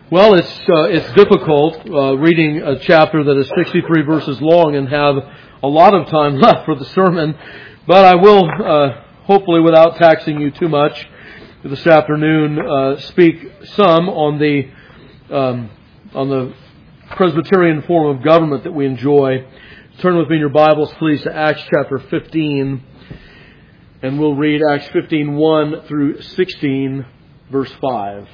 Well, it's difficult reading a chapter that is 63 verses long and have a lot of time left for the sermon, but I will, hopefully without taxing you too much this afternoon, speak some on the Presbyterian form of government that we enjoy. Turn with me in your Bibles, please, to Acts chapter 15, and we'll read Acts 15:1 through 16, verse 5.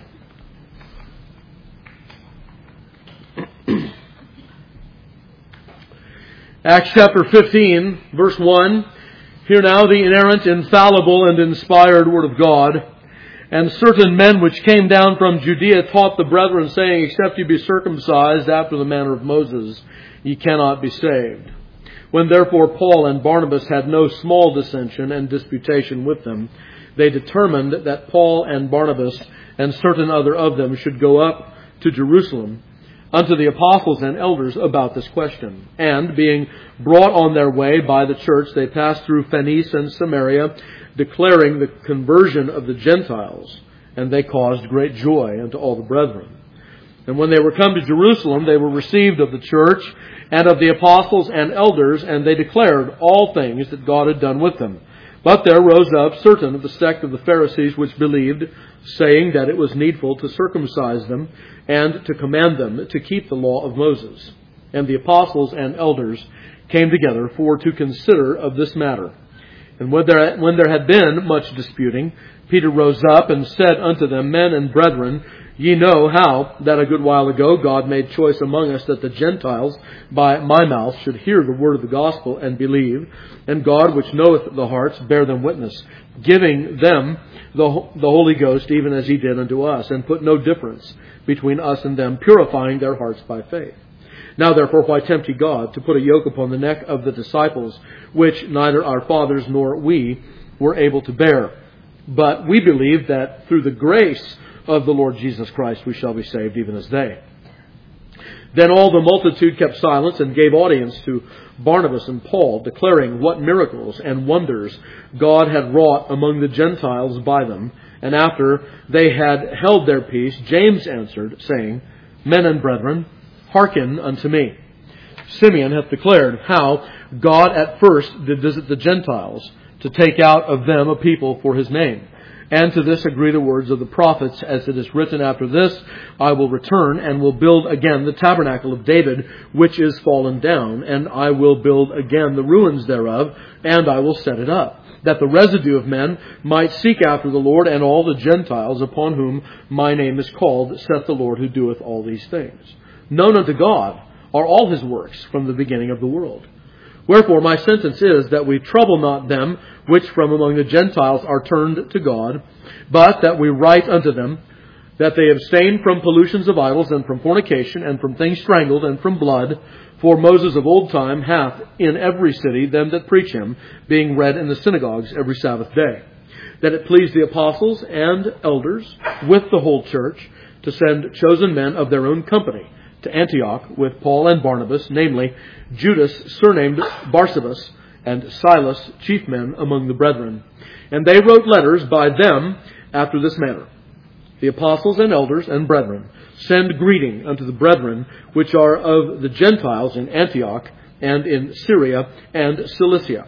Acts chapter 15, verse 1. Hear now the inerrant, infallible, and inspired word of God. And certain men which came down from Judea taught the brethren, saying, Except ye be circumcised after the manner of Moses, ye cannot be saved. When therefore Paul and Barnabas had no small dissension and disputation with them, they determined that Paul and Barnabas and certain other of them should go up to Jerusalem unto the apostles and elders about this question. And being brought on their way by the church, they passed through Phoenice and Samaria, declaring the conversion of the Gentiles. And they caused great joy unto all the brethren. And when they were come to Jerusalem, they were received of the church and of the apostles and elders, and they declared all things that God had done with them. But there rose up certain of the sect of the Pharisees which believed, saying that it was needful to circumcise them and to command them to keep the law of Moses. And the apostles and elders came together for to consider of this matter. And when there had been much disputing, Peter rose up and said unto them, Men and brethren, ye know how that a good while ago God made choice among us that the Gentiles by my mouth should hear the word of the gospel and believe. And God, which knoweth the hearts, bear them witness, giving them the Holy Ghost, even as he did unto us, and put no difference between us and them, purifying their hearts by faith. Now therefore, why tempt ye God to put a yoke upon the neck of the disciples, which neither our fathers nor we were able to bear? But we believe that through the grace of the Lord Jesus Christ we shall be saved, even as they. Then all the multitude kept silence and gave audience to Barnabas and Paul, declaring what miracles and wonders God had wrought among the Gentiles by them. And after they had held their peace, James answered, saying, Men and brethren, hearken unto me. Simeon hath declared how God at first did visit the Gentiles, to take out of them a people for his name. And to this agree the words of the prophets, as it is written, After this I will return, and will build again the tabernacle of David, which is fallen down, and I will build again the ruins thereof, and I will set it up, that the residue of men might seek after the Lord, and all the Gentiles upon whom my name is called, saith the Lord who doeth all these things. Known unto God are all his works from the beginning of the world. Wherefore my sentence is that we trouble not them which from among the Gentiles are turned to God, but that we write unto them that they abstain from pollutions of idols, and from fornication, and from things strangled, and from blood. For Moses of old time hath in every city them that preach him, being read in the synagogues every Sabbath day. That it pleased the apostles and elders with the whole church to send chosen men of their own company to Antioch with Paul and Barnabas, namely Judas, surnamed Barsabas, and Silas, chief men among the brethren. And they wrote letters by them after this manner. The apostles and elders and brethren send greeting unto the brethren which are of the Gentiles in Antioch and in Syria and Cilicia.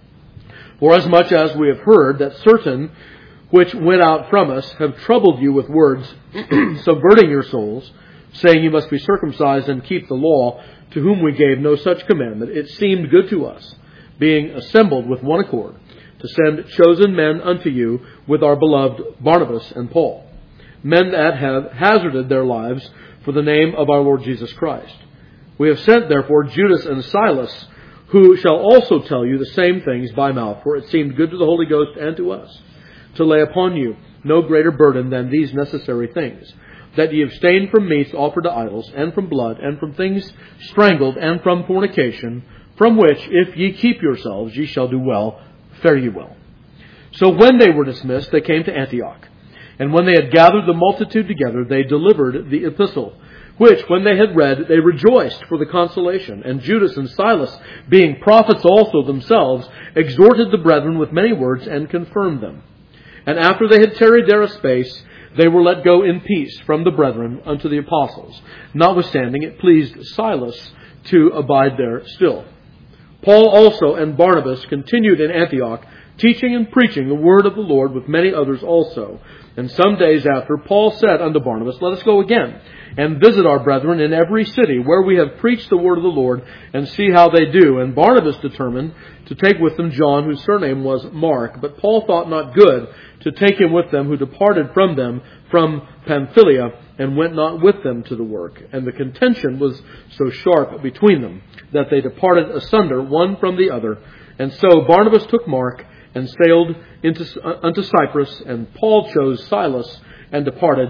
Forasmuch as we have heard that certain which went out from us have troubled you with words, subverting your souls, saying you must be circumcised and keep the law, to whom we gave no such commandment, it seemed good to us, being assembled with one accord, to send chosen men unto you with our beloved Barnabas and Paul, men that have hazarded their lives for the name of our Lord Jesus Christ. We have sent therefore Judas and Silas, who shall also tell you the same things by mouth, for it seemed good to the Holy Ghost and to us, to lay upon you no greater burden than these necessary things, that ye abstain from meats offered to idols, and from blood, and from things strangled, and from fornication, from which, if ye keep yourselves, ye shall do well, fare ye well. So when they were dismissed, they came to Antioch. And when they had gathered the multitude together, they delivered the epistle, which, when they had read, they rejoiced for the consolation. And Judas and Silas, being prophets also themselves, exhorted the brethren with many words, and confirmed them. And after they had tarried there a space, they were let go in peace from the brethren unto the apostles. Notwithstanding, it pleased Silas to abide there still. Paul also and Barnabas continued in Antioch, teaching and preaching the word of the Lord with many others also. And some days after, Paul said unto Barnabas, Let us go again, and visit our brethren in every city where we have preached the word of the Lord, and see how they do. And Barnabas determined to take with them John, whose surname was Mark. But Paul thought not good to take him with them, who departed from them from Pamphylia, and went not with them to the work. And the contention was so sharp between them, that they departed asunder one from the other. And so Barnabas took Mark, and sailed unto Cyprus, and Paul chose Silas, and departed,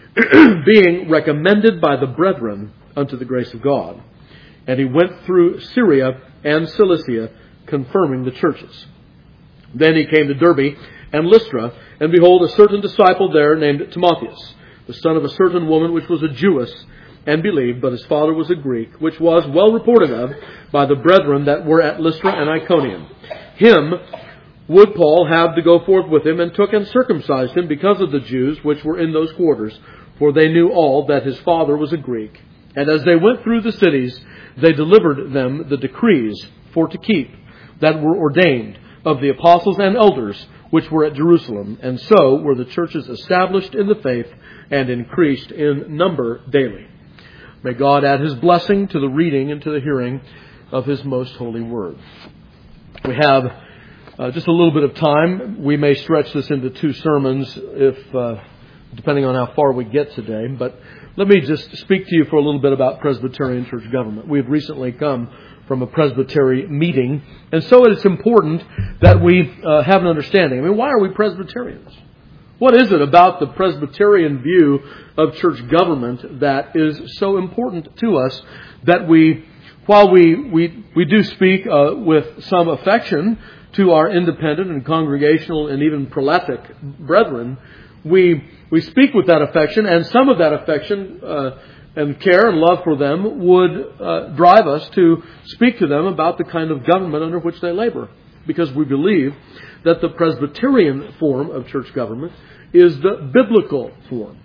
being recommended by the brethren unto the grace of God. And he went through Syria and Cilicia, confirming the churches. Then he came to Derbe and Lystra, and behold, a certain disciple there named Timotheus, the son of a certain woman which was a Jewess, and believed, but his father was a Greek, which was well reported of by the brethren that were at Lystra and Iconium. Him would Paul have to go forth with him, and took and circumcised him because of the Jews which were in those quarters, for they knew all that his father was a Greek. And as they went through the cities, they delivered them the decrees for to keep, that were ordained of the apostles and elders which were at Jerusalem. And so were the churches established in the faith, and increased in number daily. May God add His blessing to the reading and to the hearing of His most holy word. We have just a little bit of time. We may stretch this into 2 sermons, if depending on how far we get today. But let me just speak to you for a little bit about Presbyterian church government. We have recently come from a Presbytery meeting, and so it is important that we have an understanding. I mean, why are we Presbyterians? What is it about the Presbyterian view of church government that is so important to us that while we do speak with some affection to our independent and congregational and even prelatic brethren, we speak with that affection, and some of that affection and care and love for them would drive us to speak to them about the kind of government under which they labor, because we believe that the Presbyterian form of church government is the biblical form.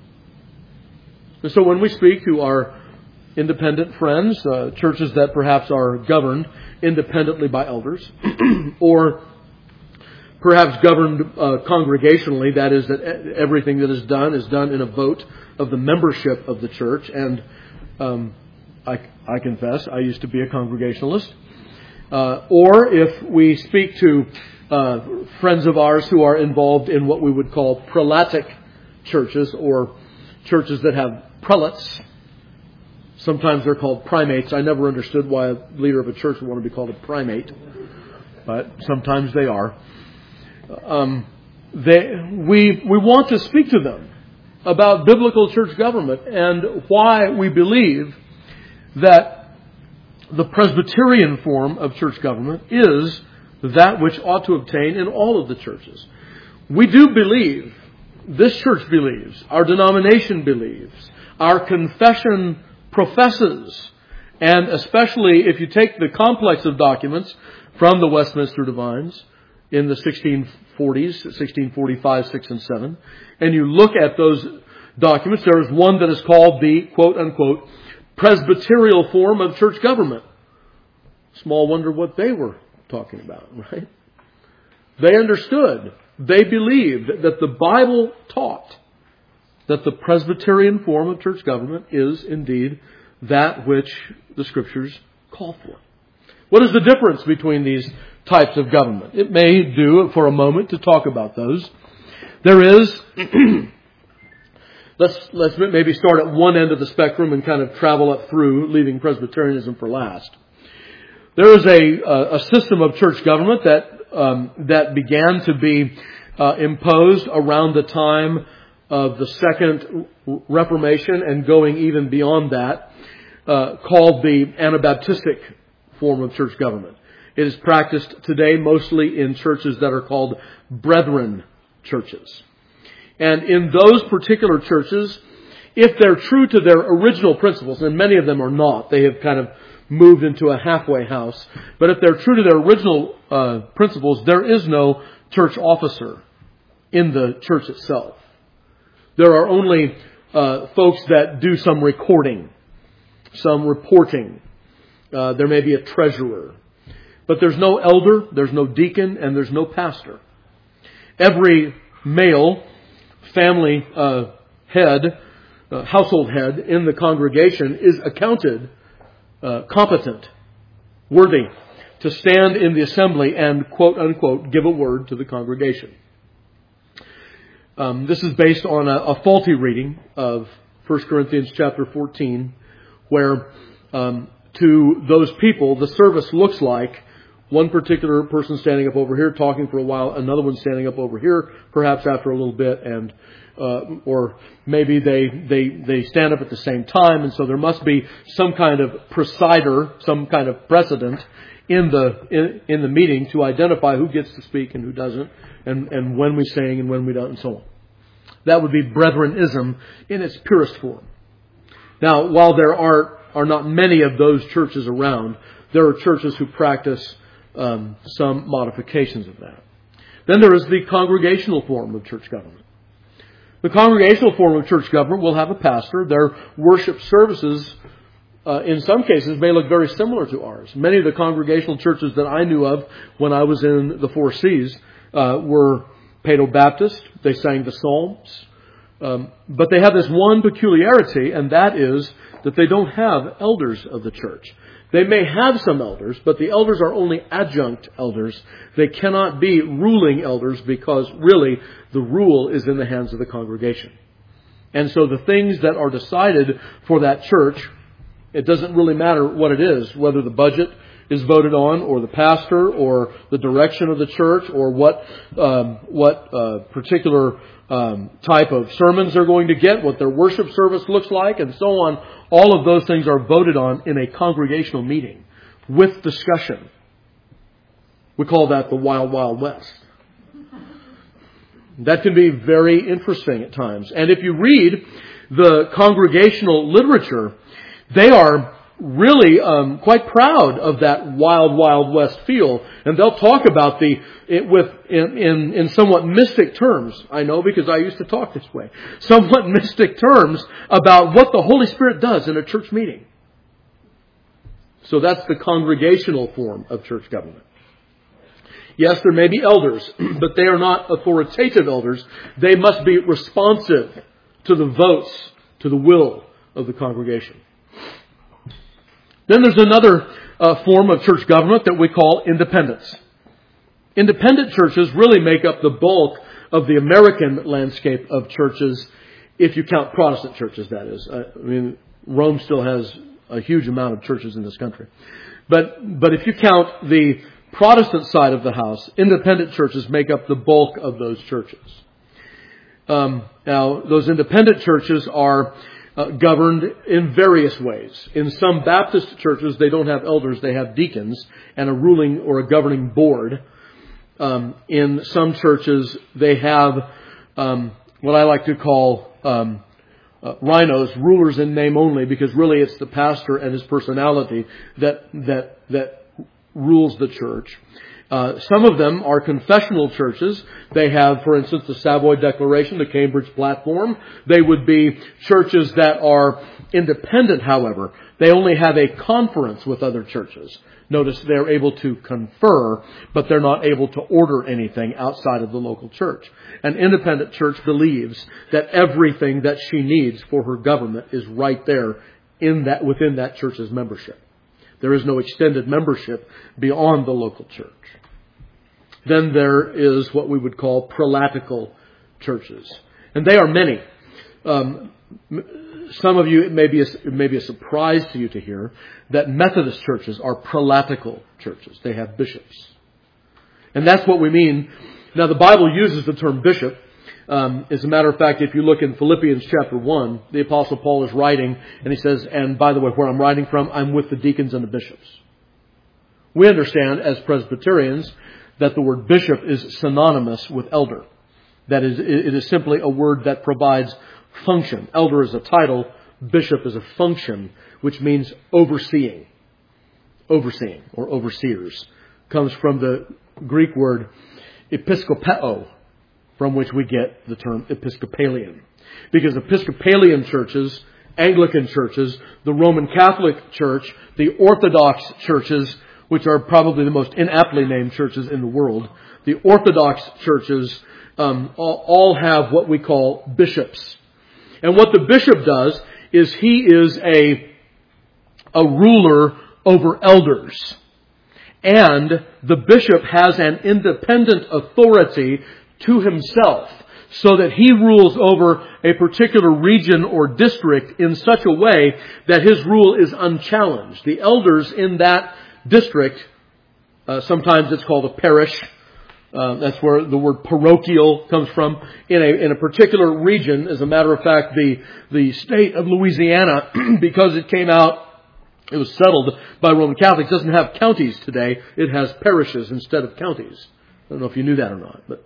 And so when we speak to our independent friends, churches that perhaps are governed independently by elders, or perhaps governed congregationally, that is, that everything that is done in a vote of the membership of the church. And I confess, I used to be a Congregationalist. Or if we speak to friends of ours who are involved in what we would call prelatic churches, or churches that have prelates. Sometimes they're called primates. I never understood why a leader of a church would want to be called a primate, but sometimes they are. We want to speak to them about biblical church government and why we believe that the Presbyterian form of church government is that which ought to obtain in all of the churches. We do believe, this church believes, our denomination believes, our confession professes, and especially if you take the complex of documents from the Westminster Divines in the 1640s, 1645, 6, and 7, and you look at those documents, there is one that is called the, quote-unquote, Presbyterial form of church government. Small wonder what they were talking about, right? They understood, they believed that the Bible taught that the Presbyterian form of church government is indeed that which the Scriptures call for. What is the difference between these types of government? It may do for a moment to talk about those. There is, let's maybe start at one end of the spectrum and kind of travel up through, leaving Presbyterianism for last. There is a system of church government that began to be imposed around the time of the Second Reformation and going even beyond that, called the Anabaptistic form of church government. It is practiced today mostly in churches that are called brethren churches. And in those particular churches, if they're true to their original principles, and many of them are not, they have kind of moved into a halfway house. But if they're true to their original principles, there is no church officer in the church itself. There are only folks that do some recording, some reporting. There may be a treasurer. But there's no elder, there's no deacon, and there's no pastor. Every male family head, household head in the congregation is accounted competent, worthy to stand in the assembly and, quote unquote, give a word to the congregation. This is based on a faulty reading of 1 Corinthians chapter 14, where to those people the service looks like one particular person standing up over here talking for a while, another one standing up over here, perhaps after a little bit, and or maybe they stand up at the same time, and so there must be some kind of presider, some kind of precedent in the meeting to identify who gets to speak and who doesn't, and when we sing and when we don't, and so on. That would be Brethrenism in its purest form. Now, while there are not many of those churches around, there are churches who practice some modifications of that. Then there is the congregational form of church government. The congregational form of church government will have a pastor. Their worship services, in some cases, may look very similar to ours. Many of the congregational churches that I knew of when I was in the Four Seas were Paedo-Baptist. They sang the Psalms. But they have this one peculiarity, and that is that they don't have elders of the church. They may have some elders, but the elders are only adjunct elders. They cannot be ruling elders because really the rule is in the hands of the congregation. And so the things that are decided for that church, it doesn't really matter what it is, whether the budget is voted on, or the pastor, or the direction of the church, or what particular type of sermons they're going to get, what their worship service looks like, and so on. All of those things are voted on in a congregational meeting with discussion. We call that the Wild Wild West. That can be very interesting at times. And if you read the congregational literature, they are really quite proud of that Wild Wild West feel, and they'll talk about in somewhat mystic terms. I know, because I used to talk this way. Somewhat mystic terms about what the Holy Spirit does in a church meeting. So that's the congregational form of church government. Yes, there may be elders, but they are not authoritative elders. They must be responsive to the votes, to the will of the congregation. Then there's another form of church government that we call independence. Independent churches really make up the bulk of the American landscape of churches, if you count Protestant churches, that is. I mean, Rome still has a huge amount of churches in this country. But if you count the Protestant side of the house, independent churches make up the bulk of those churches. Now, those independent churches are governed in various ways. In some Baptist churches, they don't have elders, they have deacons and a ruling or a governing board. In some churches, they have what I like to call rhinos, rulers in name only, because really it's the pastor and his personality that rules the church. Some of them are confessional churches. They have, for instance, the Savoy Declaration, the Cambridge Platform. They would be churches that are independent, however. They only have a conference with other churches. Notice they're able to confer, but they're not able to order anything outside of the local church. An independent church believes that everything that she needs for her government is right there within that church's membership. There is no extended membership beyond the local church. Then there is what we would call prelatical churches. And they are many. Some of you, it may be a surprise to you to hear that Methodist churches are prelatical churches. They have bishops. And that's what we mean. Now, the Bible uses the term bishop. As a matter of fact, if you look in Philippians chapter 1, the Apostle Paul is writing, and he says, and by the way, where I'm writing from, I'm with the deacons and the bishops. We understand as Presbyterians that the word bishop is synonymous with elder. That is, it is simply a word that provides function. Elder is a title, bishop is a function, which means overseeing. Overseeing, or overseers, comes from the Greek word episkopeo, from which we get the term Episcopalian. Because Episcopalian churches, Anglican churches, the Roman Catholic Church, the Orthodox churches, which are probably the most inaptly named churches in the world, the Orthodox churches all have what we call bishops. And what the bishop does is he is a ruler over elders. And the bishop has an independent authority to himself, so that he rules over a particular region or district in such a way that his rule is unchallenged. The elders in that district, sometimes it's called a parish. That's where the word parochial comes from. In a particular region, as a matter of fact, the state of Louisiana, because it was settled by Roman Catholics, doesn't have counties today. It has parishes instead of counties. I don't know if you knew that or not, but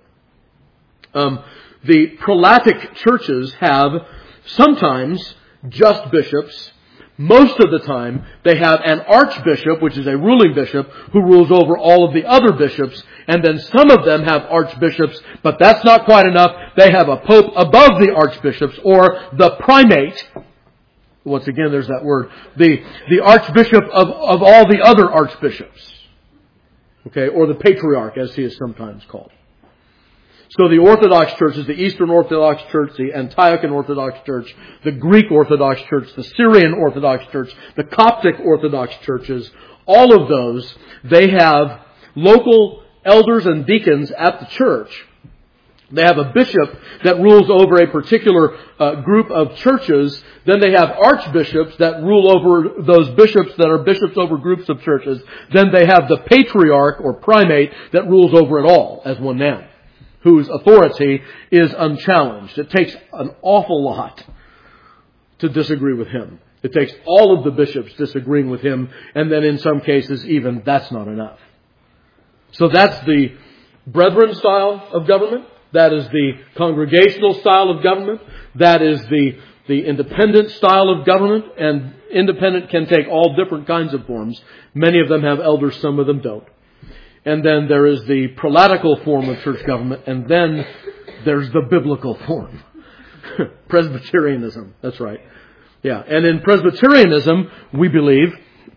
the prelatic churches have sometimes just bishops. Most of the time, they have an archbishop, which is a ruling bishop, who rules over all of the other bishops. And then some of them have archbishops, but that's not quite enough. They have a pope above the archbishops, or the primate. Once again, there's that word. The archbishop of all the other archbishops. Okay, or the patriarch, as he is sometimes called. So the Orthodox churches, the Eastern Orthodox Church, the Antiochian Orthodox Church, the Greek Orthodox Church, the Syrian Orthodox Church, the Coptic Orthodox churches, all of those, they have local elders and deacons at the church. They have a bishop that rules over a particular group of churches. Then they have archbishops that rule over those bishops that are bishops over groups of churches. Then they have the patriarch or primate that rules over it all as one man, whose authority is unchallenged. It takes an awful lot to disagree with him. It takes all of the bishops disagreeing with him, and then in some cases even that's not enough. So that's the brethren style of government. That is the congregational style of government. That is the independent style of government. And independent can take all different kinds of forms. Many of them have elders, some of them don't. And then there is the prelatical form of church government. And then there's the biblical form. Presbyterianism. That's right. Yeah. And in Presbyterianism, we believe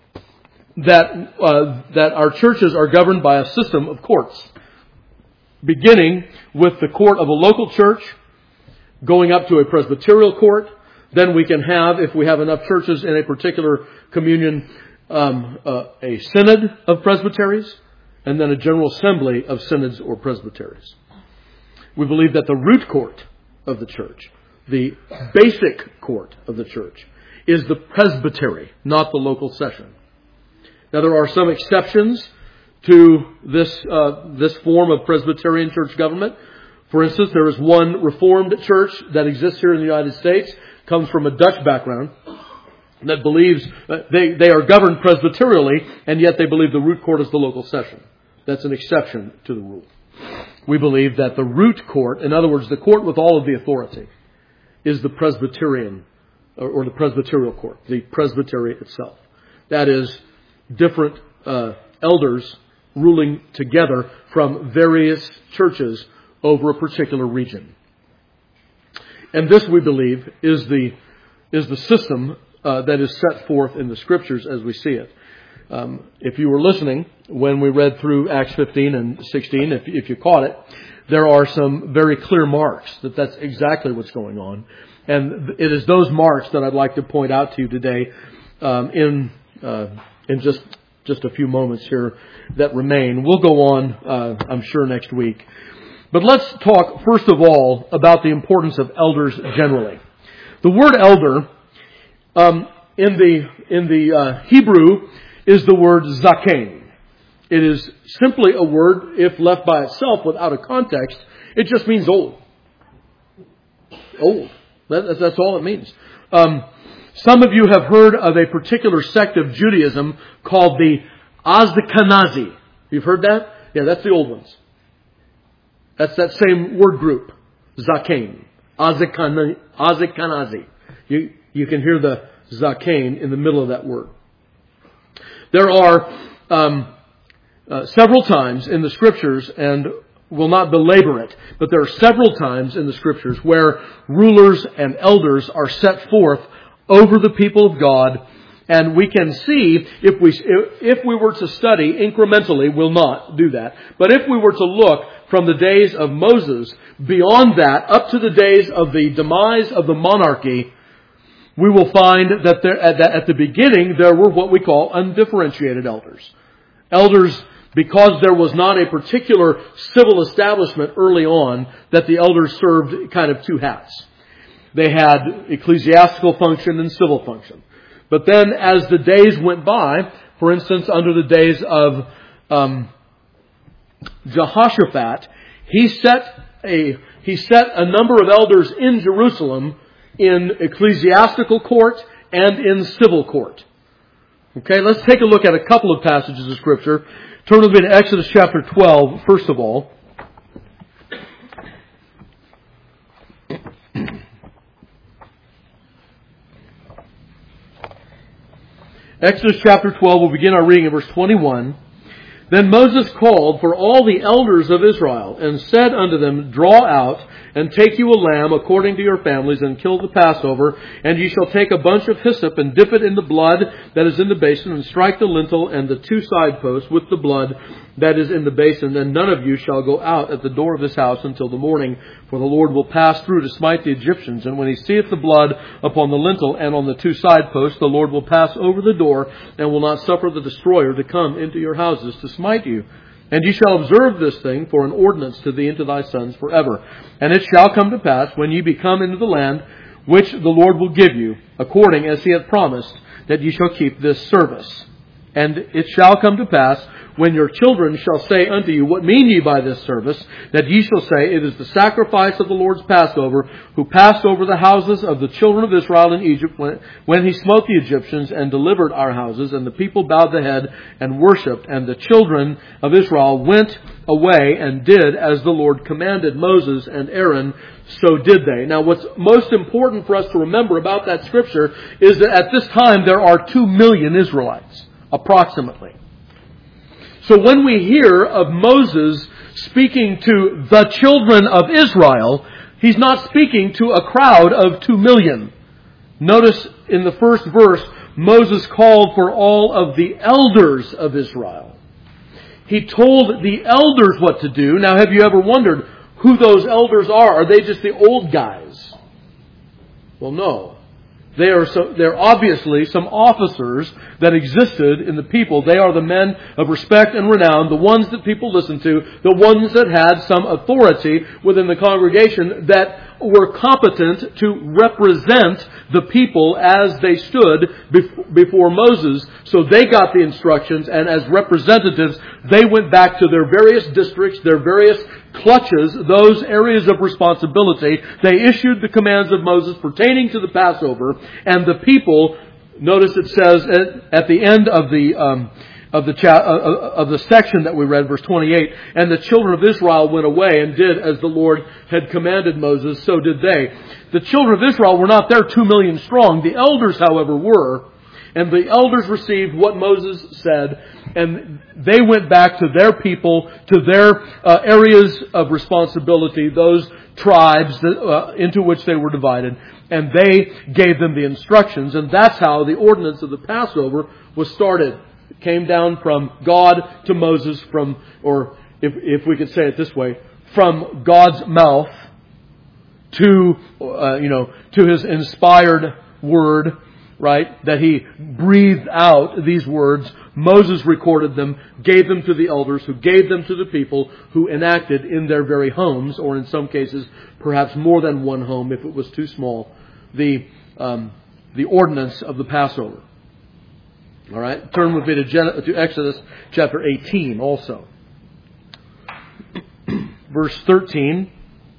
that our churches are governed by a system of courts. Beginning with the court of a local church, going up to a presbyterial court. Then we can have, if we have enough churches in a particular communion, a synod of presbyteries, and then a general assembly of synods or presbyteries. We believe that the root court of the church, the basic court of the church, is the presbytery, not the local session. Now there are some exceptions to this form of Presbyterian church government. For instance, there is one Reformed church that exists here in the United States, comes from a Dutch background, that believes they are governed presbyterially, and yet they believe the root court is the local session. That's an exception to the rule. We believe that the root court, in other words, the court with all of the authority, is the Presbyterian, or the Presbyterial court, the presbytery itself. That is, different elders ruling together from various churches over a particular region. And this, we believe, is the system that is set forth in the Scriptures as we see it. If you were listening when we read through Acts 15 and 16, if you caught it, there are some very clear marks that that's exactly what's going on. And it is those marks that I'd like to point out to you today in just a few moments here that remain. We'll go on, I'm sure, next week. But let's talk, first of all, about the importance of elders generally. The word elder in the Hebrew is the word zaken. It is simply a word, if left by itself without a context, it just means old. Old. That's all it means. Some of you have heard of a particular sect of Judaism called the Ashkenazi. You've heard that? Yeah, that's the old ones. That's that same word group. Zaken. Ashkenazi. You can hear the Zaken in the middle of that word. There are several times in the Scriptures, and will not belabor it, but there are several times in the Scriptures where rulers and elders are set forth over the people of God, and we can see if we were to study incrementally, we'll not do that. But if we were to look from the days of Moses beyond that up to the days of the demise of the monarchy, we will find that at the beginning there were what we call undifferentiated elders. Elders, because there was not a particular civil establishment early on, that the elders served kind of two hats. They had ecclesiastical function and civil function. But then as the days went by, for instance, under the days of Jehoshaphat, he set a number of elders in Jerusalem in ecclesiastical court and in civil court. Okay, let's take a look at a couple of passages of Scripture. Turn with me to Exodus chapter 12, first of all. Exodus chapter 12, we'll begin our reading in verse 21. Then Moses called for all the elders of Israel and said unto them, Draw out and take you a lamb according to your families and kill the Passover. And ye shall take a bunch of hyssop and dip it in the blood that is in the basin and strike the lintel and the two side posts with the blood that is in the basin. Then none of you shall go out at the door of this house until the morning, for the Lord will pass through to smite the Egyptians. And when he seeth the blood upon the lintel and on the two side posts, the Lord will pass over the door and will not suffer the destroyer to come into your houses to smite you. And ye shall observe this thing for an ordinance to thee and to thy sons forever. And it shall come to pass, when ye be come into the land which the Lord will give you, according as he hath promised, that ye shall keep this service. And it shall come to pass, when your children shall say unto you, What mean ye by this service? That ye shall say, It is the sacrifice of the Lord's Passover, who passed over the houses of the children of Israel in Egypt, when he smote the Egyptians and delivered our houses. And the people bowed the head and worshipped. And the children of Israel went away and did as the Lord commanded Moses and Aaron. So did they. Now, what's most important for us to remember about that scripture is that at this time there are 2 million Israelites, approximately. So when we hear of Moses speaking to the children of Israel, he's not speaking to a crowd of 2 million. Notice in the first verse, Moses called for all of the elders of Israel. He told the elders what to do. Now, have you ever wondered who those elders are? Are they just the old guys? Well, no. They're obviously some officers that existed in the people. They are the men of respect and renown, the ones that people listened to, the ones that had some authority within the congregation that were competent to represent the people as they stood before Moses. So they got the instructions, and as representatives, they went back to their various districts, their various clutches, those areas of responsibility. They issued the commands of Moses pertaining to the Passover, and the people, notice it says at the end of the section that we read, verse 28, and the children of Israel went away and did as the Lord had commanded Moses, so did they. The children of Israel were not there 2 million strong. The elders, however, were. And the elders received what Moses said, and they went back to their people, to their areas of responsibility, those tribes into which they were divided, and they gave them the instructions. And that's how the ordinance of the Passover was started. It came down from God to Moses, or if we could say it this way, from God's mouth to his inspired word, right? That he breathed out these words. Moses recorded them, gave them to the elders, who gave them to the people, who enacted in their very homes, or in some cases, perhaps more than one home if it was too small, the ordinance of the Passover. All right, turn with me to Exodus chapter 18 also. Verse 13.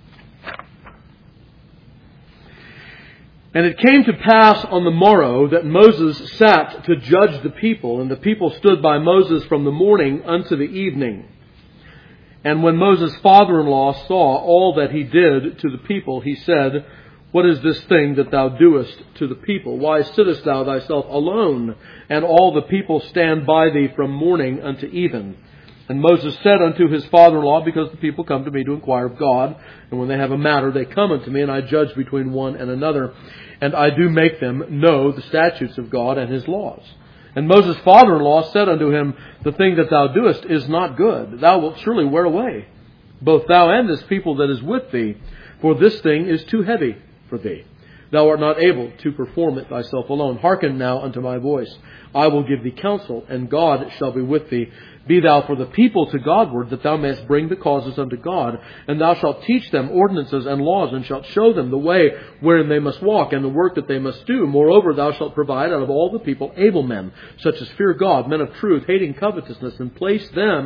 And it came to pass on the morrow that Moses sat to judge the people, and the people stood by Moses from the morning unto the evening. And when Moses' father-in-law saw all that he did to the people, he said, What is this thing that thou doest to the people? Why sittest thou thyself alone, and all the people stand by thee from morning unto even? And Moses said unto his father-in-law, because the people come to me to inquire of God, and when they have a matter, they come unto me, and I judge between one and another, and I do make them know the statutes of God and His laws. And Moses' father-in-law said unto him, the thing that thou doest is not good. Thou wilt surely wear away, both thou and this people that is with thee, for this thing is too heavy for thee. Thou art not able to perform it thyself alone. Hearken now unto my voice. I will give thee counsel, and God shall be with thee. Be thou for the people to Godward, that thou mayest bring the causes unto God. And thou shalt teach them ordinances and laws, and shalt show them the way wherein they must walk, and the work that they must do. Moreover, thou shalt provide out of all the people able men, such as fear God, men of truth, hating covetousness, and place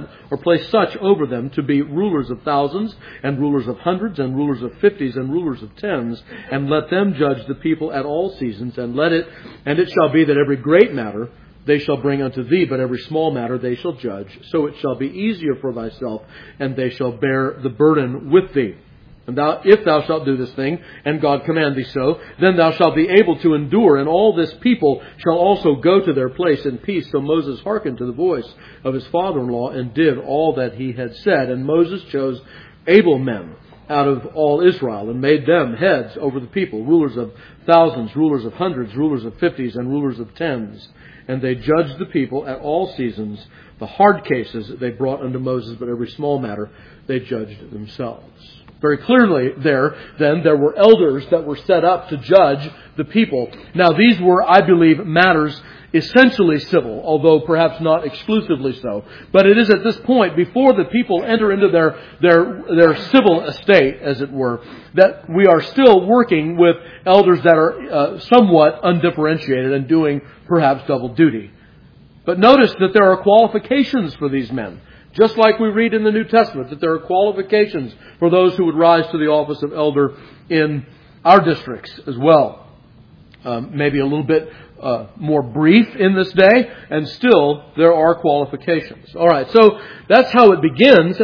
such over them to be rulers of thousands, and rulers of hundreds, and rulers of fifties, and rulers of tens. And let them judge the people at all seasons, and it shall be that every great matter they shall bring unto thee, but every small matter they shall judge. So it shall be easier for thyself, and they shall bear the burden with thee. And if thou shalt do this thing, and God command thee so, then thou shalt be able to endure, and all this people shall also go to their place in peace. So Moses hearkened to the voice of his father-in-law, and did all that he had said. And Moses chose able men out of all Israel, and made them heads over the people, rulers of thousands, rulers of hundreds, rulers of fifties, and rulers of tens. And they judged the people at all seasons. The hard cases they brought unto Moses, but every small matter they judged themselves. Very clearly there were elders that were set up to judge the people. Now these were, I believe, matters essentially civil, although perhaps not exclusively so. But it is at this point, before the people enter into their civil estate, as it were, that we are still working with elders that are somewhat undifferentiated and doing perhaps double duty. But notice that there are qualifications for these men. Just like we read in the New Testament, that there are qualifications for those who would rise to the office of elder in our districts as well. Maybe a little bit more brief in this day, and still there are qualifications. All right, so that's how it begins.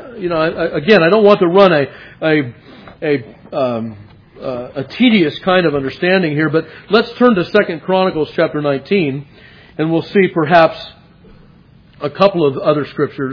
Again, I don't want to run a tedious kind of understanding here, but let's turn to 2 Chronicles chapter 19, and we'll see perhaps a couple of other scriptures.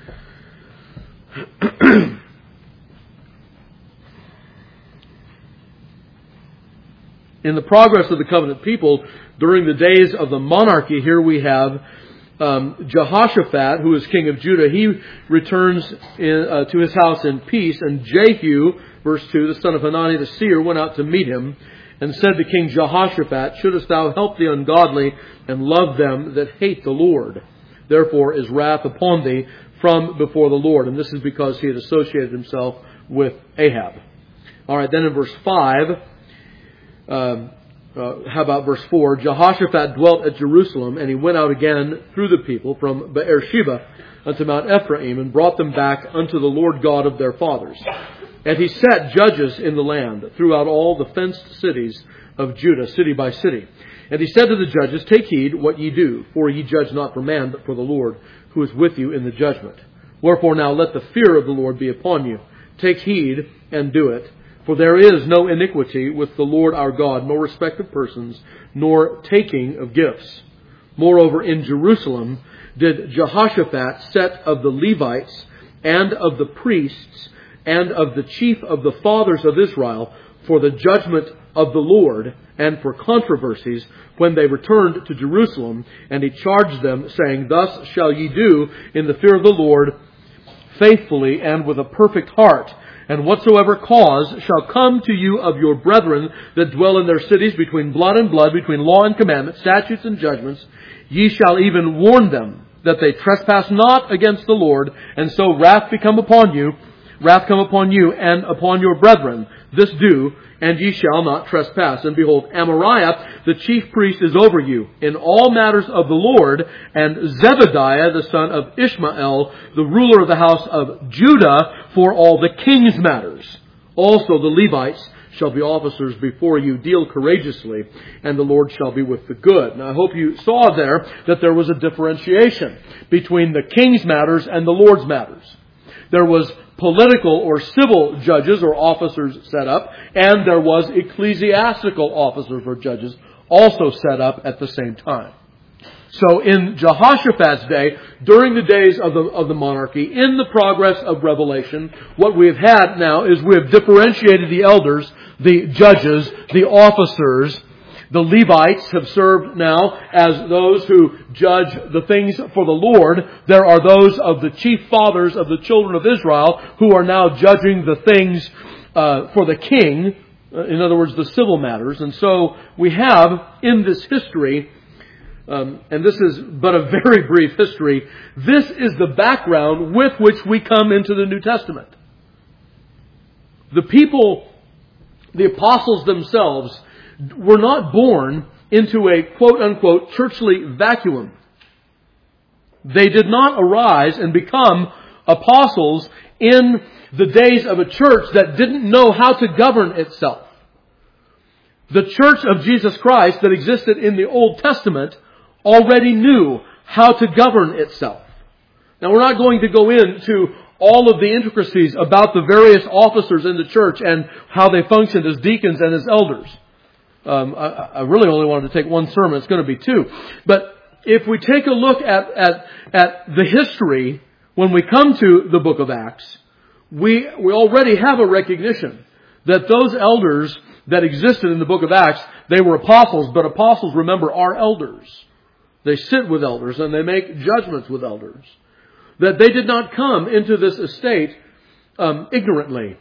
In the progress of the covenant people, during the days of the monarchy, here we have Jehoshaphat, who is king of Judah. He returns to his house in peace, and Jehu, verse 2, the son of Hanani the seer, went out to meet him, and said to King Jehoshaphat, shouldest thou help the ungodly and love them that hate the Lord? Therefore is wrath upon thee from before the Lord. And this is because he had associated himself with Ahab. All right, then in verse 5, how about verse 4? Jehoshaphat dwelt at Jerusalem, and he went out again through the people from Beersheba unto Mount Ephraim, and brought them back unto the Lord God of their fathers. And he set judges in the land throughout all the fenced cities of Judah, city by city. And he said to the judges, take heed what ye do, for ye judge not for man, but for the Lord, who is with you in the judgment. Wherefore now let the fear of the Lord be upon you. Take heed and do it. For there is no iniquity with the Lord our God, nor respect of persons, nor taking of gifts. Moreover, in Jerusalem did Jehoshaphat set of the Levites, and of the priests, and of the chief of the fathers of Israel, for the judgment of the Lord, and for controversies, when they returned to Jerusalem. And he charged them, saying, thus shall ye do in the fear of the Lord, faithfully and with a perfect heart. And whatsoever cause shall come to you of your brethren that dwell in their cities, between blood and blood, between law and commandment, statutes and judgments, ye shall even warn them that they trespass not against the Lord, and so wrath come upon you and upon your brethren. This do, and ye shall not trespass. And behold, Amariah, the chief priest, is over you in all matters of the Lord, and Zebediah, the son of Ishmael, the ruler of the house of Judah, for all the king's matters. Also the Levites shall be officers before you. Deal courageously, and the Lord shall be with the good. Now I hope you saw there that there was a differentiation between the king's matters and the Lord's matters. There was political or civil judges or officers set up, and there was ecclesiastical officers or judges also set up at the same time. So in Jehoshaphat's day, during the days of the monarchy, in the progress of Revelation, what we have had now is we have differentiated the elders, the judges, the officers. The Levites have served now as those who judge the things for the Lord. There are those of the chief fathers of the children of Israel who are now judging the things for the king. In other words, the civil matters. And so we have in this history, and this is but a very brief history, this is the background with which we come into the New Testament. The people, the apostles themselves, were not born into a quote-unquote churchly vacuum. They did not arise and become apostles in the days of a church that didn't know how to govern itself. The church of Jesus Christ that existed in the Old Testament already knew how to govern itself. Now, we're not going to go into all of the intricacies about the various officers in the church and how they functioned as deacons and as elders. I really only wanted to take one sermon. It's going to be two. But if we take a look at the history, when we come to the book of Acts, we already have a recognition that those elders that existed in the book of Acts, they were apostles, but apostles, remember, are elders. They sit with elders and they make judgments with elders. That they did not come into this estate ignorantly.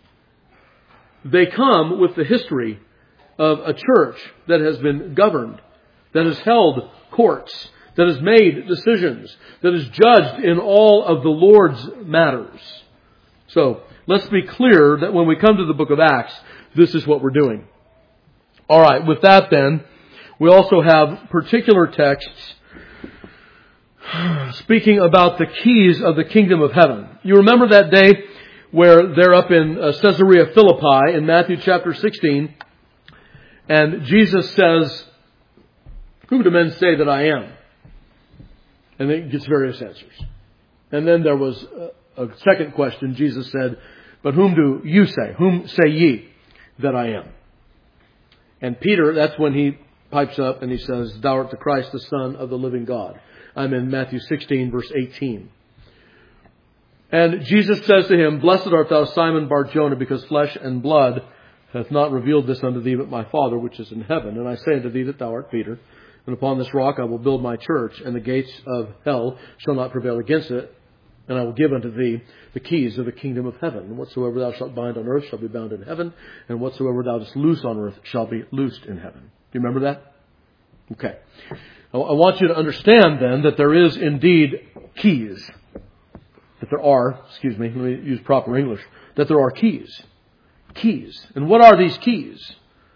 They come with the history of a church that has been governed, that has held courts, that has made decisions, that is judged in all of the Lord's matters. So, let's be clear that when we come to the book of Acts, this is what we're doing. Alright, with that then, we also have particular texts speaking about the keys of the kingdom of heaven. You remember that day where they're up in Caesarea Philippi in Matthew chapter 16, and Jesus says, "Who do men say that I am?" And then he gets various answers. And then there was a second question. Jesus said, "But whom do you say? Whom say ye that I am?" And Peter, that's when he pipes up and he says, "Thou art the Christ, the Son of the living God." I'm in Matthew 16, verse 18. And Jesus says to him, "Blessed art thou, Simon Bar-Jonah, because flesh and blood hath not revealed this unto thee, but my Father which is in heaven. And I say unto thee that thou art Peter, and upon this rock I will build my church, and the gates of hell shall not prevail against it. And I will give unto thee the keys of the kingdom of heaven. And whatsoever thou shalt bind on earth shall be bound in heaven, and whatsoever thou dost loose on earth shall be loosed in heaven." Do you remember that? Okay. I want you to understand then that there is indeed keys. That there are, let me use proper English, that there are keys. Keys. And what are these keys?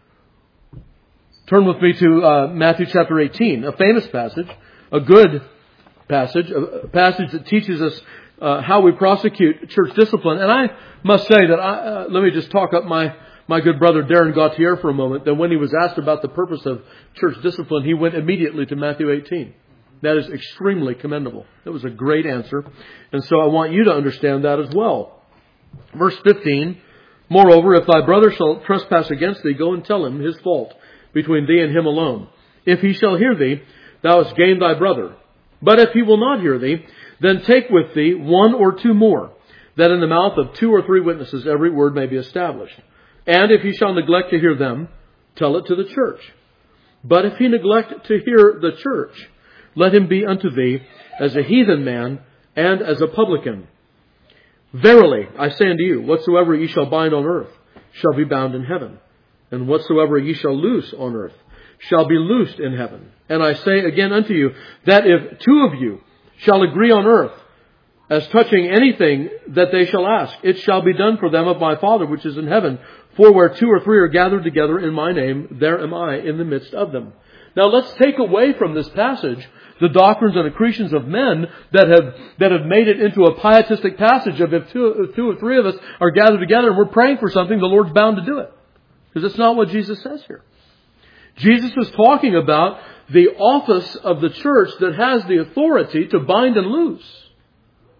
Turn with me to Matthew chapter 18, a famous passage, a good passage, a passage that teaches us how we prosecute church discipline. And I must say that let me just talk up my good brother Darren Gautier for a moment, that when he was asked about the purpose of church discipline, he went immediately to Matthew 18. That is extremely commendable. It was a great answer. And so I want you to understand that as well. Verse 15, "Moreover, if thy brother shall trespass against thee, go and tell him his fault between thee and him alone. If he shall hear thee, thou hast gained thy brother. But if he will not hear thee, then take with thee one or two more, that in the mouth of 2 or 3 witnesses every word may be established. And if he shall neglect to hear them, tell it to the church. But if he neglect to hear the church, let him be unto thee as a heathen man and as a publican. Verily, I say unto you, whatsoever ye shall bind on earth shall be bound in heaven, and whatsoever ye shall loose on earth shall be loosed in heaven. And I say again unto you, that if 2 of you shall agree on earth as touching anything that they shall ask, it shall be done for them of my Father which is in heaven. For where 2 or 3 are gathered together in my name, there am I in the midst of them." Now let's take away from this passage the doctrines and accretions of men that have made it into a pietistic passage of if 2 or 3 of us are gathered together and we're praying for something, the Lord's bound to do it. Because that's not what Jesus says here. Jesus is talking about the office of the church that has the authority to bind and loose.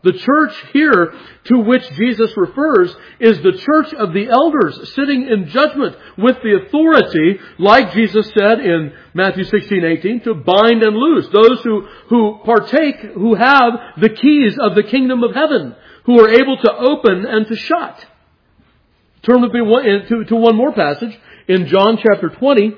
The church here to which Jesus refers is the church of the elders sitting in judgment with the authority, like Jesus said in Matthew 16:18, to bind and loose. Those who partake, who have the keys of the kingdom of heaven, who are able to open and to shut. Turn with me to one more passage in John chapter 20.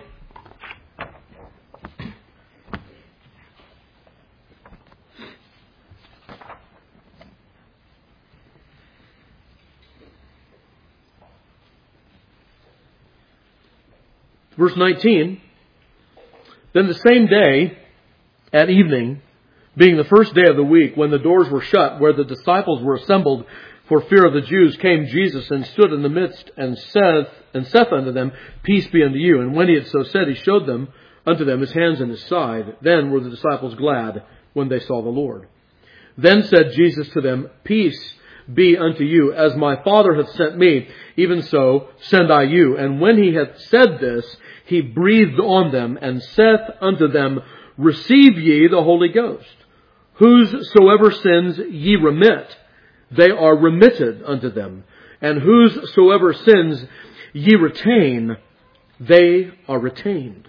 Verse 19, then the same day at evening, being the first day of the week, when the doors were shut, where the disciples were assembled for fear of the Jews, came Jesus and stood in the midst and saith unto them, Peace be unto you. And when he had so said, he showed them unto them his hands and his side. Then were the disciples glad when they saw the Lord. Then said Jesus to them, Peace be unto you, as my Father hath sent me, even so send I you. And when he had said this, he breathed on them, and saith unto them, Receive ye the Holy Ghost. Whosoever sins ye remit, they are remitted unto them. And whosoever sins ye retain, they are retained.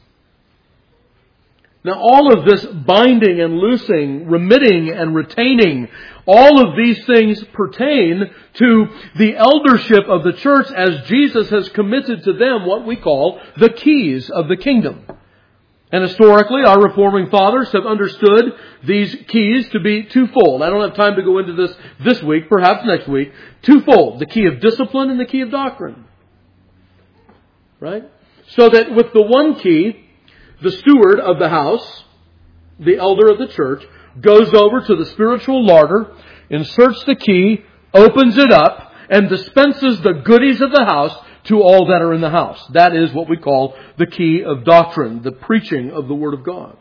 Now all of this binding and loosing, remitting and retaining, all of these things pertain to the eldership of the church as Jesus has committed to them what we call the keys of the kingdom. And historically, our reforming fathers have understood these keys to be twofold. I don't have time to go into this week, perhaps next week. Twofold, the key of discipline and the key of doctrine. Right? So that with the one key, the steward of the house, the elder of the church, goes over to the spiritual larder, inserts the key, opens it up, and dispenses the goodies of the house to all that are in the house. That is what we call the key of doctrine, the preaching of the Word of God.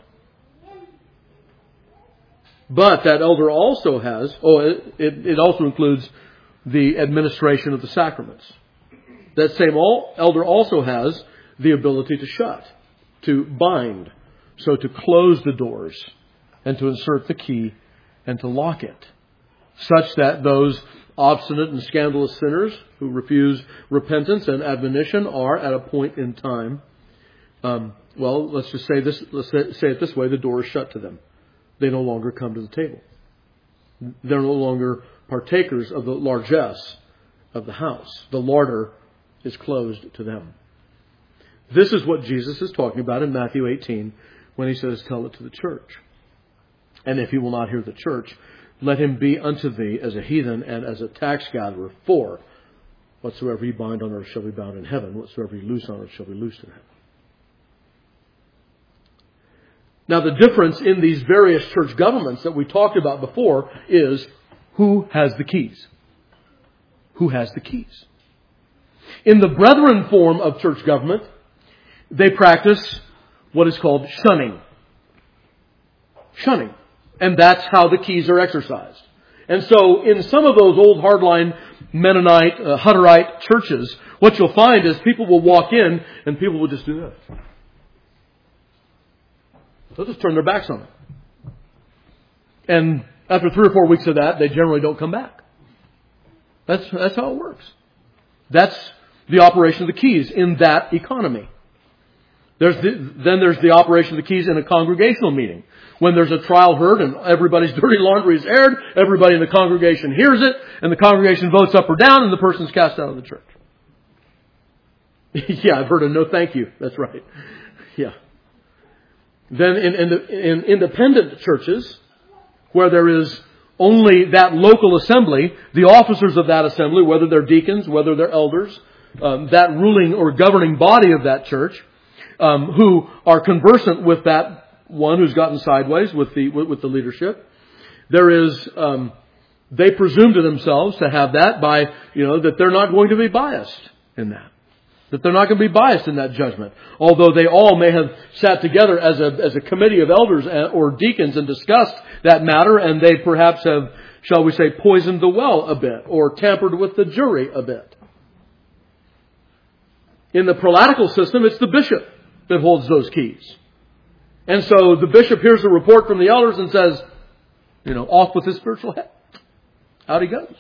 But that elder also has, it also includes the administration of the sacraments. That same elder also has the ability to shut, to bind, so to close the doors and to insert the key and to lock it, such that those obstinate and scandalous sinners who refuse repentance and admonition are at a point in time, let's say it this way, the door is shut to them. They no longer come to the table. They're no longer partakers of the largesse of the house. The larder is closed to them. This is what Jesus is talking about in Matthew 18 when he says, Tell it to the church. And if he will not hear the church, let him be unto thee as a heathen and as a tax gatherer. For whatsoever you bind on earth shall be bound in heaven. Whatsoever you loose on earth shall be loosed in heaven. Now the difference in these various church governments that we talked about before is who has the keys? Who has the keys? In the brethren form of church government, they practice what is called shunning. Shunning. And that's how the keys are exercised. And so in some of those old hardline Mennonite, Hutterite churches, what you'll find is people will walk in and people will just do this. They'll just turn their backs on it. And after 3 or 4 weeks of that, they generally don't come back. That's how it works. That's the operation of the keys in that economy. Then there's the operation of the keys in a congregational meeting. When there's a trial heard and everybody's dirty laundry is aired, everybody in the congregation hears it, and the congregation votes up or down, and the person's cast out of the church. Yeah, I've heard a no thank you. That's right. Yeah. Then in independent churches, where there is only that local assembly, the officers of that assembly, whether they're deacons, whether they're elders, that ruling or governing body of that church, who are conversant with that one who's gotten sideways with the leadership, there is they presume to themselves to have that by that they're not going to be biased in that. That they're not going to be biased in that judgment. Although they all may have sat together as a committee of elders or deacons and discussed that matter, and they perhaps have, shall we say, poisoned the well a bit or tampered with the jury a bit. In the prelatical system, it's the bishop that holds those keys. And so the bishop hears a report from the elders and says, off with his spiritual head. Out he goes.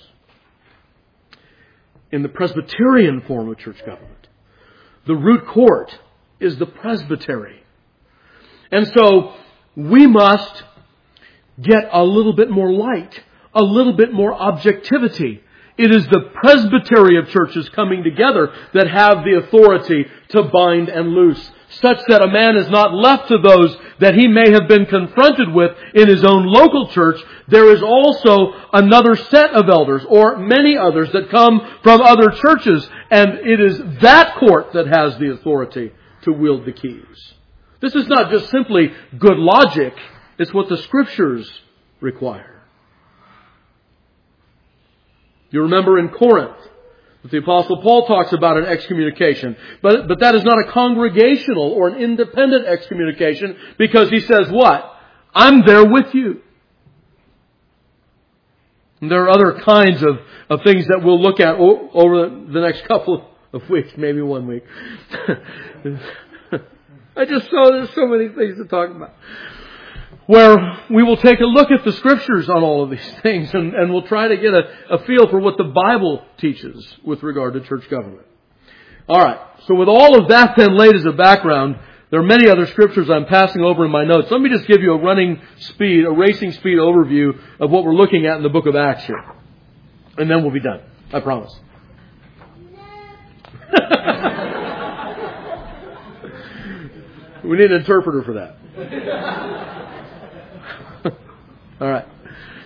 In the Presbyterian form of church government, the root court is the presbytery. And so we must get a little bit more light, a little bit more objectivity. It is the presbytery of churches coming together that have the authority to bind and loose, such that a man is not left to those that he may have been confronted with in his own local church. There is also another set of elders, or many others, that come from other churches, and it is that court that has the authority to wield the keys. This is not just simply good logic, it's what the Scriptures require. You remember in Corinth that the Apostle Paul talks about an excommunication. But that is not a congregational or an independent excommunication, because he says what? I'm there with you. And there are other kinds of things that we'll look at over the next couple of weeks, maybe 1 week. I just saw there's so many things to talk about. Where we will take a look at the Scriptures on all of these things, and we'll try to get a feel for what the Bible teaches with regard to church government. Alright, so with all of that then laid as a background, there are many other Scriptures I'm passing over in my notes. Let me just give you a racing speed overview of what we're looking at in the book of Acts here. And then we'll be done. I promise. We need an interpreter for that. All right.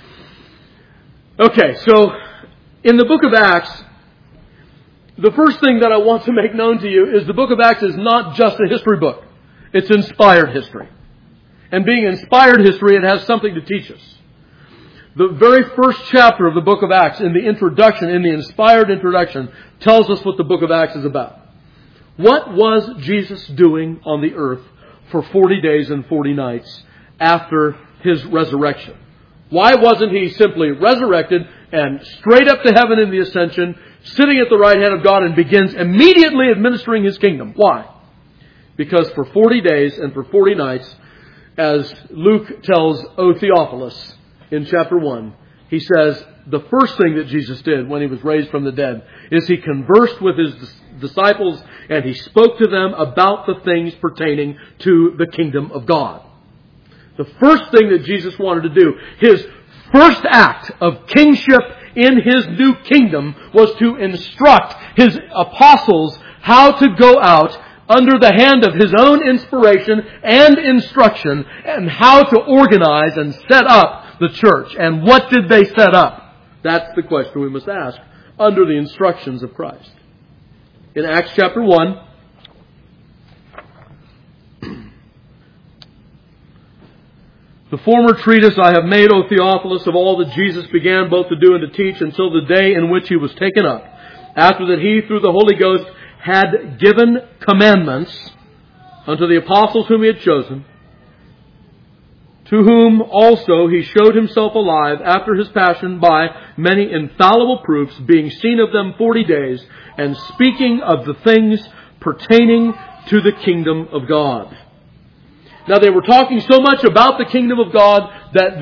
Okay, so in the book of Acts, the first thing that I want to make known to you is the book of Acts is not just a history book. It's inspired history. And being inspired history, it has something to teach us. The very first chapter of the book of Acts, in the introduction, in the inspired introduction, tells us what the book of Acts is about. What was Jesus doing on the earth for 40 days and 40 nights after His resurrection? Why wasn't He simply resurrected and straight up to heaven in the ascension, sitting at the right hand of God, and begins immediately administering His kingdom? Why? Because for 40 days and for 40 nights, as Luke tells O Theophilus in chapter 1, he says the first thing that Jesus did when He was raised from the dead is He conversed with His disciples and He spoke to them about the things pertaining to the kingdom of God. The first thing that Jesus wanted to do, His first act of kingship in His new kingdom, was to instruct His apostles how to go out under the hand of His own inspiration and instruction, and how to organize and set up the church. And what did they set up? That's the question we must ask under the instructions of Christ. In Acts chapter 1, the former treatise I have made, O Theophilus, of all that Jesus began both to do and to teach until the day in which He was taken up, after that He, through the Holy Ghost, had given commandments unto the apostles whom He had chosen, to whom also He showed Himself alive after His passion by many infallible proofs, being seen of them 40 days, and speaking of the things pertaining to the kingdom of God. Now, they were talking so much about the kingdom of God that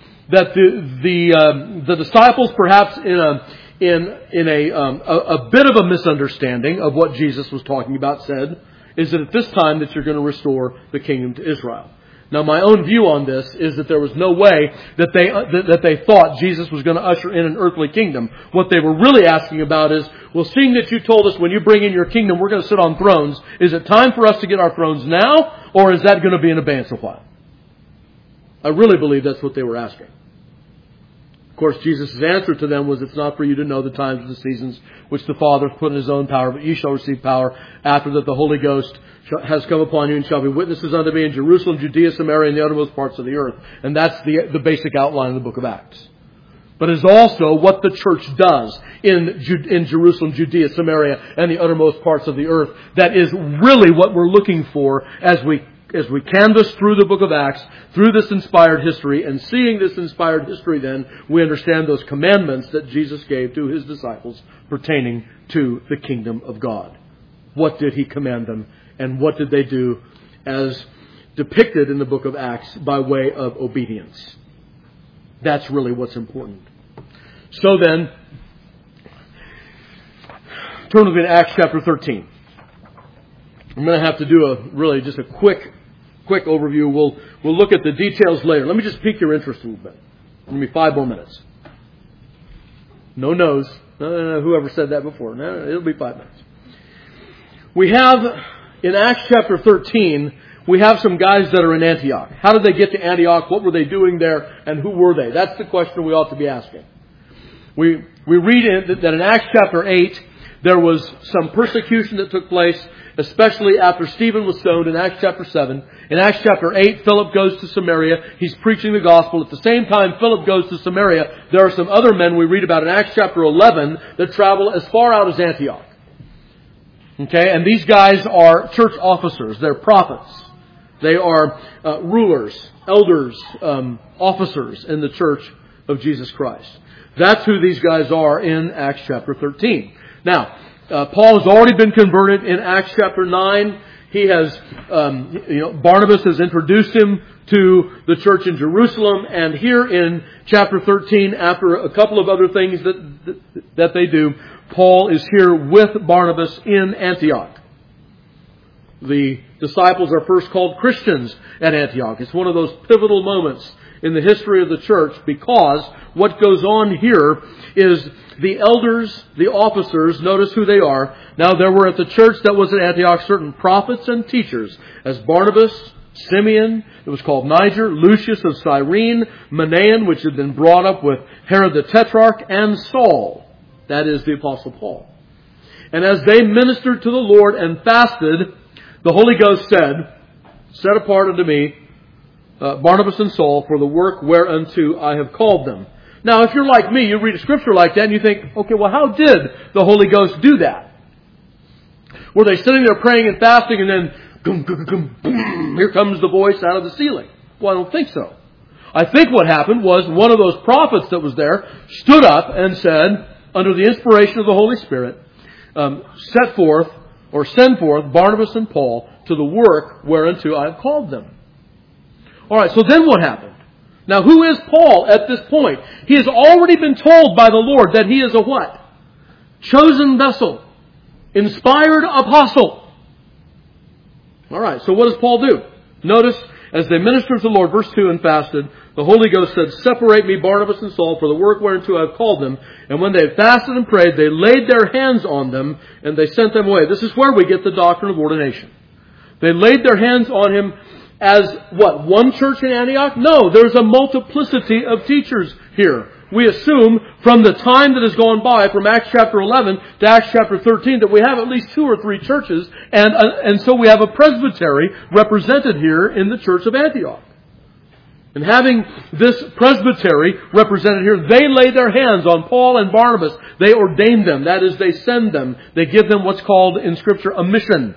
the disciples, perhaps in a bit of a misunderstanding of what Jesus was talking about, said, is that at this time that you're going to restore the kingdom to Israel. Now, my own view on this is that there was no way that they thought Jesus was going to usher in an earthly kingdom. What they were really asking about is, well, seeing that you told us when you bring in your kingdom we're going to sit on thrones, is it time for us to get our thrones now, or is that going to be in advance a while? I really believe that's what they were asking. Of course, Jesus' answer to them was, it's not for you to know the times and the seasons which the Father has put in His own power, but you shall receive power after that the Holy Ghost has come upon you, and shall be witnesses unto me in Jerusalem, Judea, Samaria, and the uttermost parts of the earth. And that's the basic outline of the book of Acts. But it's also what the church does in Jerusalem, Judea, Samaria, and the uttermost parts of the earth. That is really what we're looking for as we canvass through the book of Acts, through this inspired history. And seeing this inspired history, then, we understand those commandments that Jesus gave to His disciples pertaining to the kingdom of God. What did He command them? And what did they do as depicted in the book of Acts by way of obedience? That's really what's important. So then, turn with me to Acts chapter 13. I'm going to have to do just a quick overview. We'll look at the details later. Let me just pique your interest a little bit. Give me 5 more minutes. No no's. Whoever said that before. No, it'll be 5 minutes. We have, in Acts chapter 13, we have some guys that are in Antioch. How did they get to Antioch? What were they doing there? And who were they? That's the question we ought to be asking. We read that in Acts chapter 8, there was some persecution that took place, especially after Stephen was stoned in Acts chapter 7. In Acts chapter 8, Philip goes to Samaria. He's preaching the gospel. At the same time Philip goes to Samaria, there are some other men we read about in Acts chapter 11 that travel as far out as Antioch. Okay, and these guys are church officers. They're prophets. They are rulers, elders, officers in the church of Jesus Christ. That's who these guys are in Acts chapter 13. Now, Paul has already been converted in Acts chapter 9. He has, Barnabas has introduced him to the church in Jerusalem. And here in chapter 13, after a couple of other things that they do, Paul is here with Barnabas in Antioch. The disciples are first called Christians at Antioch. It's one of those pivotal moments in the history of the church, because what goes on here is the elders, the officers, notice who they are. Now there were at the church that was at Antioch certain prophets and teachers, as Barnabas, Simeon, it was called Niger, Lucius of Cyrene, Manaen, which had been brought up with Herod the Tetrarch, and Saul, that is the Apostle Paul. And as they ministered to the Lord and fasted, the Holy Ghost said, "Set apart unto me Barnabas and Saul for the work whereunto I have called them." Now, if you're like me, you read a scripture like that and you think, okay, well, how did the Holy Ghost do that? Were they sitting there praying and fasting and then, boom, here comes the voice out of the ceiling? Well, I don't think so. I think what happened was one of those prophets that was there stood up and said, under the inspiration of the Holy Spirit, send forth Barnabas and Paul to the work whereunto I have called them. All right, so then what happened? Now, who is Paul at this point? He has already been told by the Lord that he is a what? Chosen vessel. Inspired apostle. All right, so what does Paul do? Notice, as they ministered to the Lord, verse 2, and fasted, the Holy Ghost said, "Separate me, Barnabas and Saul, for the work whereunto I have called them." And when they had fasted and prayed, they laid their hands on them, and they sent them away. This is where we get the doctrine of ordination. They laid their hands on him as what? One church in Antioch? No, there's a multiplicity of teachers here. We assume from the time that has gone by, from Acts chapter 11 to Acts chapter 13, that we have at least 2 or 3 churches, and so we have a presbytery represented here in the church of Antioch. And having this presbytery represented here, they lay their hands on Paul and Barnabas. They ordain them. That is, they send them. They give them what's called in Scripture a mission.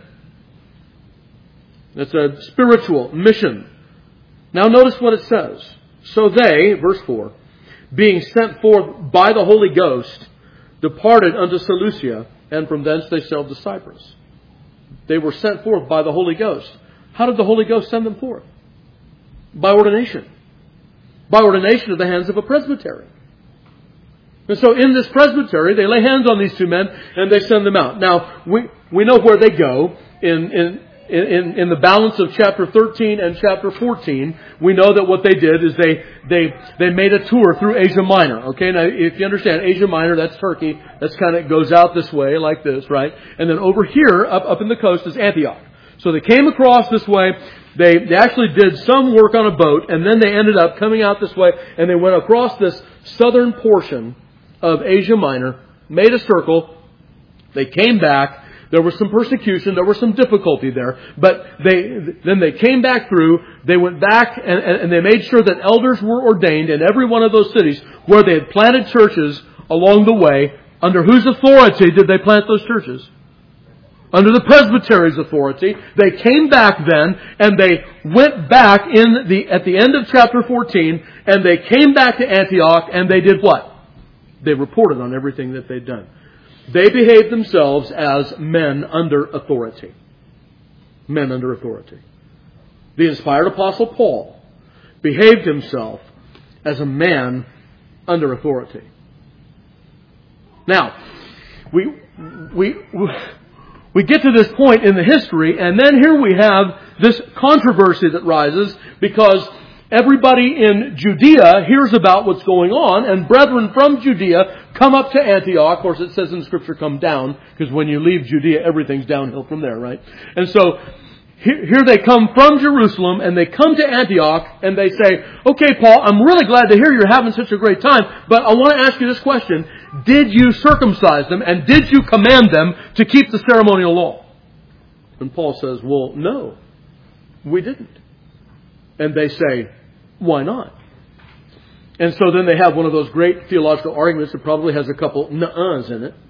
It's a spiritual mission. Now notice what it says. So they, verse 4, being sent forth by the Holy Ghost, departed unto Seleucia, and from thence they sailed to Cyprus. They were sent forth by the Holy Ghost. How did the Holy Ghost send them forth? By ordination. By ordination at the hands of a presbytery. And so in this presbytery, they lay hands on these 2 men and they send them out. Now, we know where they go in the balance of chapter 13 and chapter 14. We know that what they did is they made a tour through Asia Minor. Okay, now if you understand Asia Minor, that's Turkey. That's kind of goes out this way like this, right? And then over here, up in the coast, is Antioch. So they came across this way. They actually did some work on a boat, and then they ended up coming out this way, and they went across this southern portion of Asia Minor, made a circle. They came back. There was some persecution. There was some difficulty there. But then they came back through. They went back and they made sure that elders were ordained in every one of those cities where they had planted churches along the way. Under whose authority did they plant those churches? Under the presbytery's authority. They came back then and they went back at the end of chapter 14, and they came back to Antioch and they did what? They reported on everything that they'd done. They behaved themselves as men under authority. Men under authority. The inspired apostle Paul behaved himself as a man under authority. Now, we get to this point in the history, and then here we have this controversy that rises because everybody in Judea hears about what's going on, and brethren from Judea come up to Antioch. Of course, it says in Scripture, come down, because when you leave Judea, everything's downhill from there, right? And so, here they come from Jerusalem, and they come to Antioch, and they say, okay, Paul, I'm really glad to hear you're having such a great time, but I want to ask you this question. Did you circumcise them, and did you command them to keep the ceremonial law? And Paul says, well, no, we didn't. And they say, why not? And so then they have one of those great theological arguments that probably has a couple nuh-uhs in it.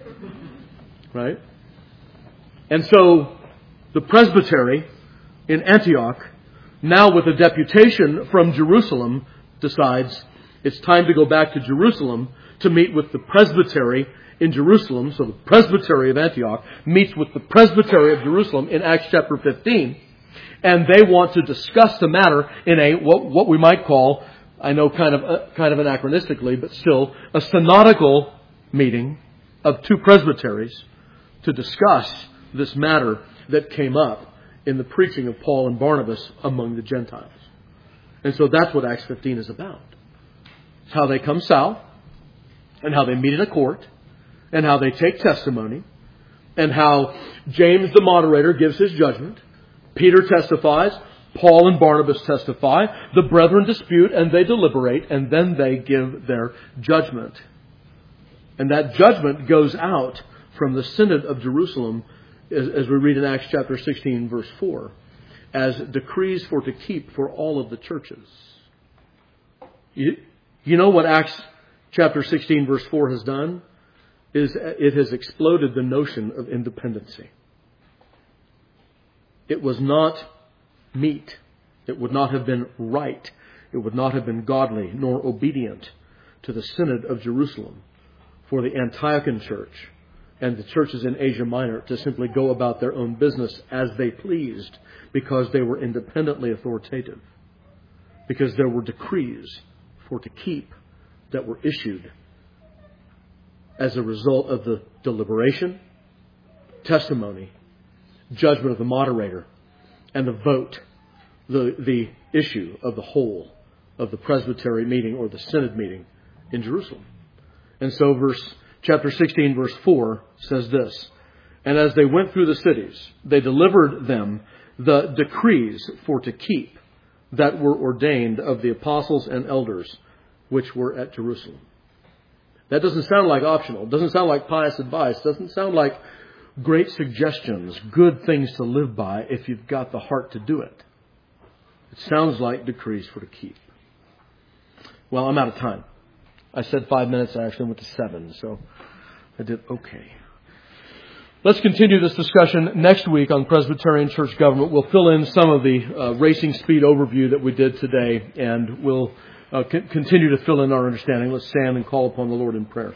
Right? And so the presbytery in Antioch, now with a deputation from Jerusalem, decides it's time to go back to Jerusalem to meet with the presbytery in Jerusalem. So the presbytery of Antioch meets with the presbytery of Jerusalem in Acts chapter 15. And they want to discuss the matter in a what we might call, I know kind of anachronistically, but still a synodical meeting of two presbyteries to discuss this matter that came up in the preaching of Paul and Barnabas among the Gentiles. And so that's what Acts 15 is about. It's how they come south, and how they meet in a court, and how they take testimony, and how James the moderator gives his judgment. Peter testifies, Paul and Barnabas testify, the brethren dispute, and they deliberate, and then they give their judgment. And that judgment goes out from the Synod of Jerusalem, as we read in Acts chapter 16, verse 4, as decrees for to keep for all of the churches. You know what Acts chapter 16, verse 4 has done? It has exploded the notion of independency. It was not meet. It would not have been right. It would not have been godly nor obedient to the Synod of Jerusalem for the Antiochian church and the churches in Asia Minor to simply go about their own business as they pleased because they were independently authoritative. Because there were decrees for to keep that were issued as a result of the deliberation, testimony, judgment of the moderator, and the vote, the issue of the whole of the presbytery meeting or the synod meeting in Jerusalem. And so chapter 16, verse 4 says this, and as they went through the cities, they delivered them the decrees for to keep that were ordained of the apostles and elders which were at Jerusalem. That doesn't sound like optional. It doesn't sound like pious advice. It doesn't sound like great suggestions, good things to live by if you've got the heart to do it. It sounds like decrees for to keep. Well, I'm out of time. I said 5 minutes. I actually went to 7, so I did okay. Let's continue this discussion next week on Presbyterian church government. We'll fill in some of the racing speed overview that we did today, and we'll continue to fill in our understanding. Let's stand and call upon the Lord in prayer.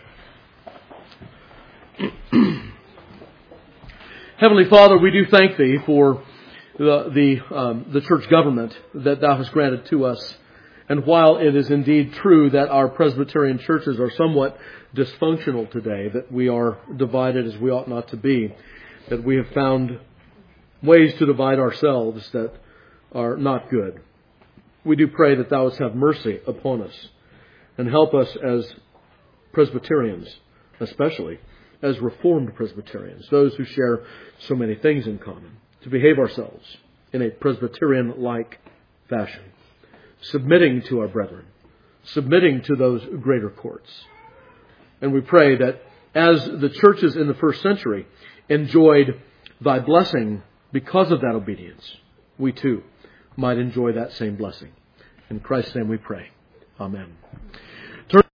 Heavenly Father, we do thank Thee for the church government that Thou hast granted to us. And while it is indeed true that our Presbyterian churches are somewhat dysfunctional today, that we are divided as we ought not to be, that we have found ways to divide ourselves that are not good, we do pray that Thou wouldst have mercy upon us and help us as Presbyterians, especially as Reformed Presbyterians, those who share so many things in common, to behave ourselves in a Presbyterian-like fashion, submitting to our brethren, submitting to those greater courts. And we pray that as the churches in the first century enjoyed Thy blessing because of that obedience, we too might enjoy that same blessing. In Christ's name we pray. Amen.